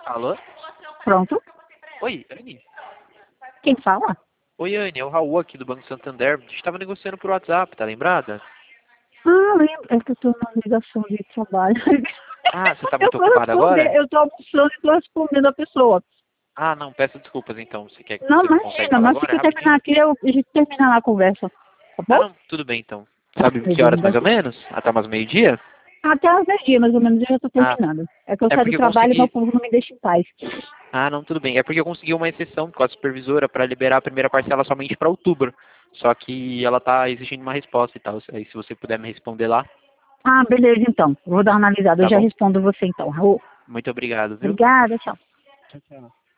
Alô? Pronto. Oi, Anne. Quem fala? Oi, Anne, é o Raul aqui do Banco Santander. A gente estava negociando por WhatsApp, tá lembrada? Ah, lembro. É que eu tô numa ligação de trabalho. Ah, você tá Eu muito tô ocupada agora? eu tô almoçando e tô respondendo a pessoa. Ah, não, peço desculpas então. Não, Você consegue imagina, falar mas se agora? É que terminar rapidinho? aqui, a gente termina lá a conversa. Tá Ah, bom? não, tudo bem então. Sabe que horas mais Beleza. ou menos? Até umas meio-dia? Até às 10 dias, mais ou menos, eu já tô Ah, terminando. É que eu é saio do porque eu trabalho e meu consegui. povo não me deixa em paz. Ah, não, tudo bem. É porque eu consegui uma exceção com a supervisora para liberar a primeira parcela somente para outubro. Só que ela tá exigindo uma resposta e tal. Aí se você puder me responder lá, Ah, beleza, então. Vou dar uma analisada. Eu tá já bom? respondo você, então, Raul. Muito obrigado, viu? Obrigada, tchau. Tchau, tchau.